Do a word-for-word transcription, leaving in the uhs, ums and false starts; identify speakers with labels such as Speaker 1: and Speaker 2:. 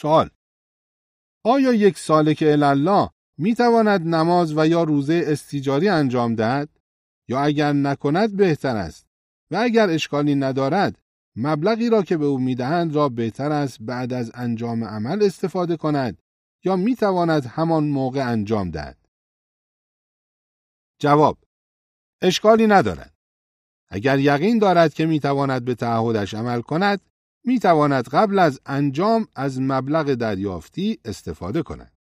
Speaker 1: سوال: آیا یک سالک الله می تواند نماز و یا روزه استیجاری انجام دهد؟ یا اگر نکند بهتر است؟ و اگر اشکالی ندارد، مبلغی را که به او می دهند را بهتر است بعد از انجام عمل استفاده کند یا می تواند همان موقع انجام دهد؟ جواب: اشکالی ندارد. اگر یقین دارد که می تواند به تعهدش عمل کند، می تواند قبل از انجام از مبلغ دریافتی استفاده کند.